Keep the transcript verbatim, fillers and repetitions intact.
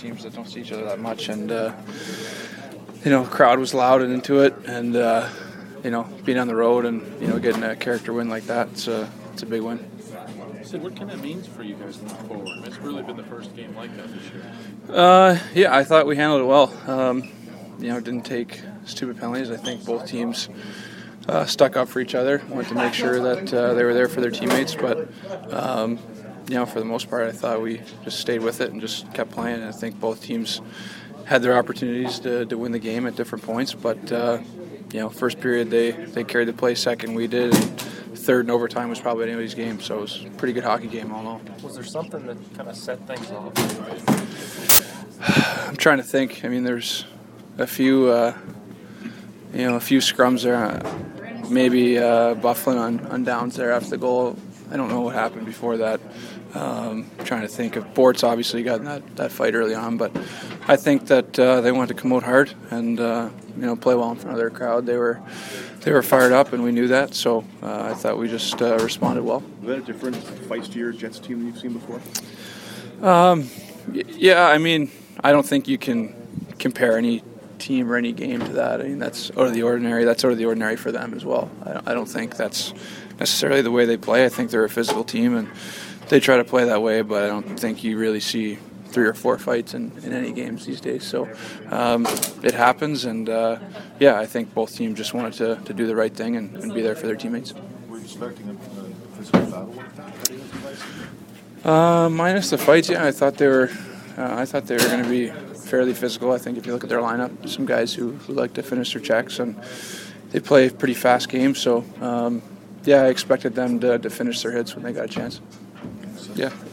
teams that don't see each other that much, and uh, you know, the crowd was loud and into it, and uh, you know, being on the road and you know, getting a character win like that, it's a it's a big win. So what kind of means for you guys moving forward? It's really been the first game like that this year. Uh, yeah, I thought we handled it well. Um, you know, didn't take stupid penalties. I think both teams uh, stuck up for each other, wanted to make sure that uh, they were there for their teammates. But um, you know, for the most part, I thought we just stayed with it and just kept playing. And I think both teams had their opportunities to, to win the game at different points. But uh, you know, first period they, they carried the play. Second, we did. And third and overtime was probably anybody's game. So it was a pretty good hockey game all in all. Was there something that kind of set things off? I'm trying to think. I mean, there's a few, uh, you know, a few scrums there. Maybe uh, Bufflin on, on downs there after the goal. I don't know what happened before that. Um, I'm trying to think of Bortz obviously got in that, that fight early on, but I think that uh, they wanted to come out hard and uh, you know, play well in front of their crowd. They were they were fired up, and we knew that. So uh, I thought we just uh, responded well. Was that a different, feistier Jets team than you've seen before? Um, yeah, I mean, I don't think you can compare any team or any game to that. I mean, that's out of the ordinary. That's out of the ordinary for them as well. I don't, I don't think that's necessarily the way they play. I think they're a physical team, and they try to play that way, but I don't think you really see three or four fights in, in any games these days. So um, it happens, and uh, yeah, I think both teams just wanted to, to do the right thing and, and be there for their teammates. Were you expecting a, a physical battle with that? Uh, minus the fights, yeah, I thought they were. Uh, I thought they were going to be fairly physical. I think if you look at their lineup, some guys who, who like to finish their checks, and they play pretty fast games. So um, yeah, I expected them to, to finish their hits when they got a chance. Yeah.